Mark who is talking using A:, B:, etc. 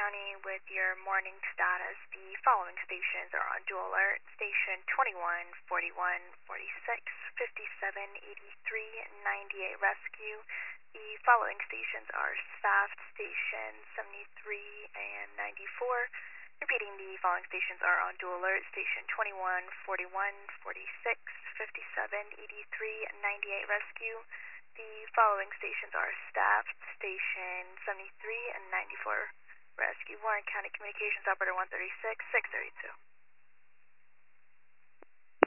A: County with your morning status. The following stations are on dual alert. Station 21, 41, 46, 57, 83, 98 rescue. The following stations are staffed. Station 73 and 94. Repeating, the following stations are on dual alert. Station 21, 41, 46, 57, 83, 98 rescue. The following stations are staffed. Station 73 and 94 rescue. Warren County Communications Operator 136, 632.